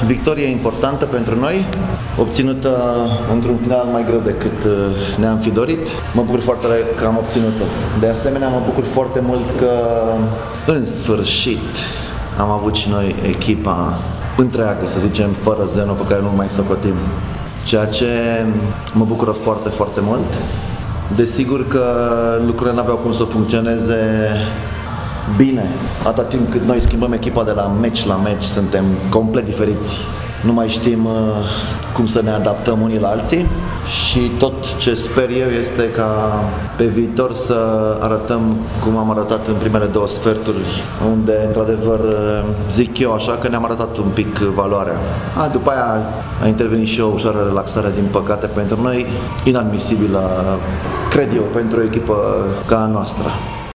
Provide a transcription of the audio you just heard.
victorie importantă pentru noi, obținută într-un final mai greu decât ne-am fi dorit. Mă bucur foarte tare că am obținut-o. De asemenea, mă bucur foarte mult că în sfârșit am avut și noi echipa întreagă, să zicem, fără Zeno, pe care nu mai socotim. Ceea ce mă bucură foarte, foarte mult. Desigur că lucrurile n-aveau cum să funcționeze bine atâta timp cât noi schimbăm echipa de la meci la meci, suntem complet diferiți. Nu mai știm cum să ne adaptăm unii la alții și tot ce sper eu este ca pe viitor să arătăm cum am arătat în primele două sferturi, unde într-adevăr zic eu așa că ne-am arătat un pic valoarea. După aia a intervenit și o ușoară relaxare, din păcate pentru noi, inadmisibilă, cred eu, pentru o echipă ca a noastră.